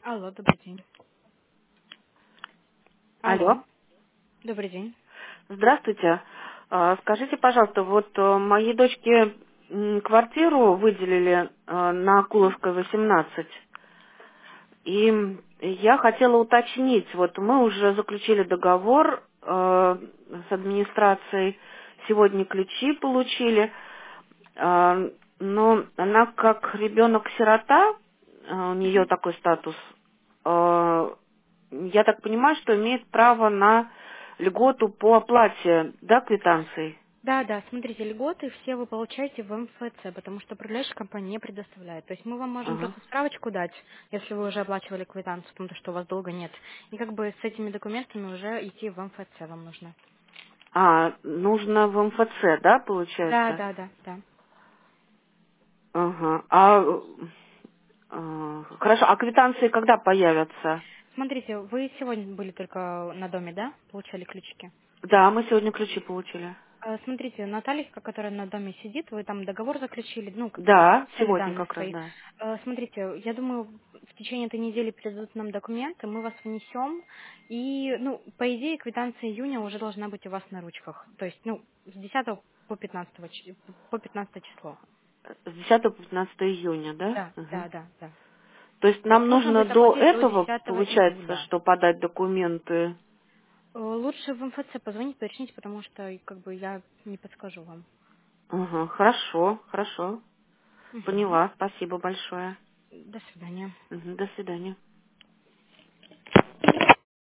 Алло, добрый день. Алло, Алло. добрый день. Здравствуйте. Скажите, пожалуйста, вот моей дочке квартиру выделили на Акуловской, 18. И я хотела уточнить, вот мы уже заключили договор с администрацией, сегодня ключи получили, но она как ребенок-сирота, у нее такой статус, я так понимаю, что имеет право на льготу по оплате, да, квитанций? Да, да, смотрите, льготы все вы получаете в МФЦ, потому что управляющая компания не предоставляет. То есть мы вам можем Ага. просто справочку дать, если вы уже оплачивали квитанцию, потому что у вас долга нет. И как бы с этими документами уже идти в МФЦ вам нужно. Нужно в МФЦ, да, Да, получается? да, да, да. Ага. Хорошо, а квитанции когда появятся? Смотрите, вы сегодня были только на доме, да? Получали ключики? Да, мы сегодня ключи получили. Смотрите, Наталья, которая на доме сидит, вы там договор заключили, ну, как бы Да, дали сегодня данные как раз, свои. да. Смотрите, я думаю, в течение этой недели придут нам документы, мы вас внесем, и, ну, по идее, квитанция июня уже должна быть у вас на ручках. То есть, ну, с 10 по 15, по 15 число. С 10 по 15 июня, да? Да, Мгм. да, да, да. То есть нам Возможно, нужно будет до оплатить до этого, 10 получается, июля. что подать документы. Лучше в МФЦ позвонить, уточнить, потому что, как бы, я не подскажу вам. Ага, хорошо, хорошо. Мгм. Поняла, спасибо большое. До свидания. Мгм, до свидания.